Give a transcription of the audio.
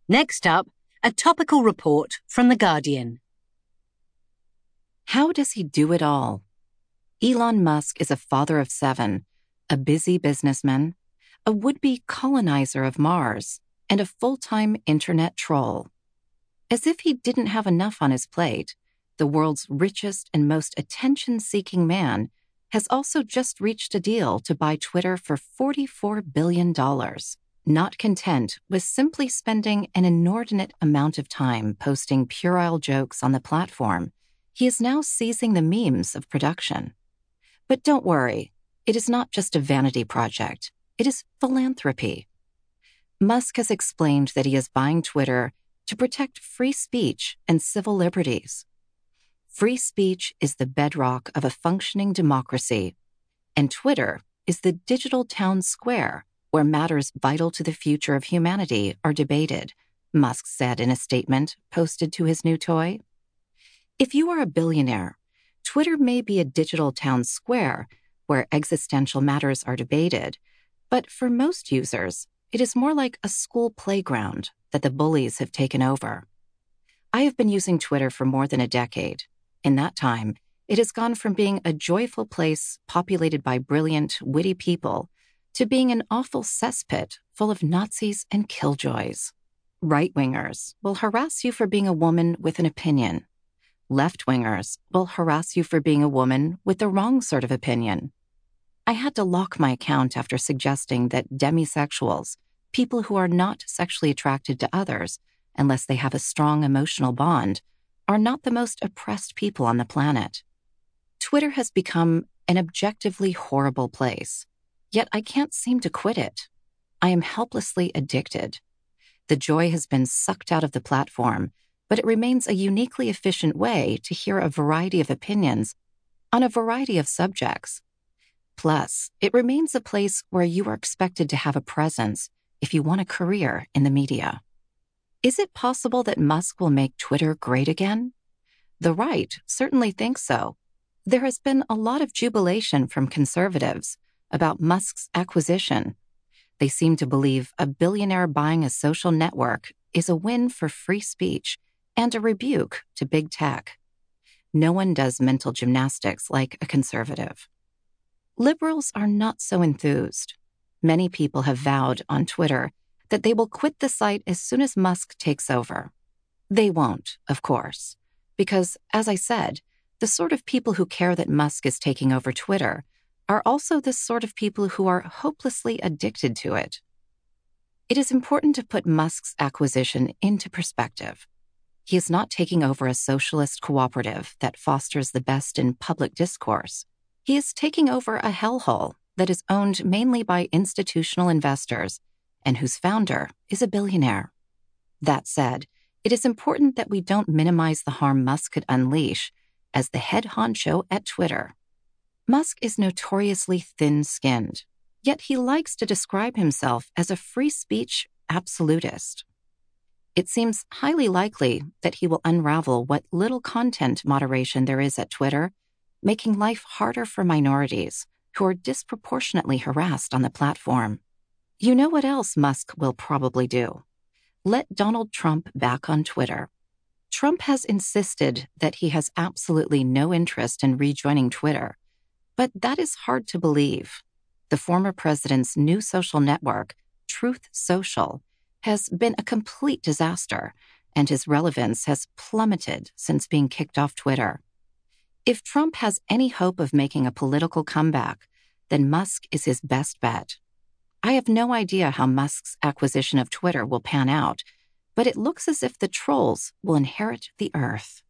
Next up, a topical report from The Guardian. How does he do it all? Elon Musk is a father of 7, a busy businessman, a would-be colonizer of Mars, and a full-time internet troll. As if he didn't have enough on his plate, the world's richest and most attention-seeking man has also just reached a deal to buy Twitter for $44 billion. Not content with simply spending an inordinate amount of time posting puerile jokes on the platform, he is now seizing the memes of production. But don't worry, it is not just a vanity project. It is philanthropy. Musk has explained that he is buying Twitter to protect free speech and civil liberties. Free speech is the bedrock of a functioning democracy, and Twitter is the digital town square where matters vital to the future of humanity are debated, Musk said in a statement posted to his new toy. If you are a billionaire, Twitter may be a digital town square where existential matters are debated, but for most users, it is more like a school playground that the bullies have taken over. I have been using Twitter for more than a decade. In that time, it has gone from being a joyful place populated by brilliant, witty people to being an awful cesspit full of Nazis and killjoys. Right-wingers will harass you for being a woman with an opinion. Left-wingers will harass you for being a woman with the wrong sort of opinion. I had to lock my account after suggesting that demisexuals, people who are not sexually attracted to others unless they have a strong emotional bond, are not the most oppressed people on the planet. Twitter has become an objectively horrible place, yet I can't seem to quit it. I am helplessly addicted. The joy has been sucked out of the platform, but it remains a uniquely efficient way to hear a variety of opinions on a variety of subjects. Plus, it remains a place where you are expected to have a presence if you want a career in the media. Is it possible that Musk will make Twitter great again? The right certainly thinks so. There has been a lot of jubilation from conservatives about Musk's acquisition. They seem to believe a billionaire buying a social network is a win for free speech and a rebuke to big tech. No one does mental gymnastics like a conservative. Liberals are not so enthused. Many people have vowed on Twitter that they will quit the site as soon as Musk takes over. They won't, of course, because, as I said, the sort of people who care that Musk is taking over Twitter are also the sort of people who are hopelessly addicted to it. It is important to put Musk's acquisition into perspective. He is not taking over a socialist cooperative that fosters the best in public discourse. He is taking over a hellhole that is owned mainly by institutional investors and whose founder is a billionaire. That said, it is important that we don't minimize the harm Musk could unleash as the head honcho at Twitter. Musk is notoriously thin-skinned, yet he likes to describe himself as a free speech absolutist. It seems highly likely that he will unravel what little content moderation there is at Twitter, making life harder for minorities who are disproportionately harassed on the platform. You know what else Musk will probably do? Let Donald Trump back on Twitter. Trump has insisted that he has absolutely no interest in rejoining Twitter, but that is hard to believe. The former president's new social network, Truth Social, has been a complete disaster, and his relevance has plummeted since being kicked off Twitter. If Trump has any hope of making a political comeback, then Musk is his best bet. I have no idea how Musk's acquisition of Twitter will pan out, but it looks as if the trolls will inherit the earth.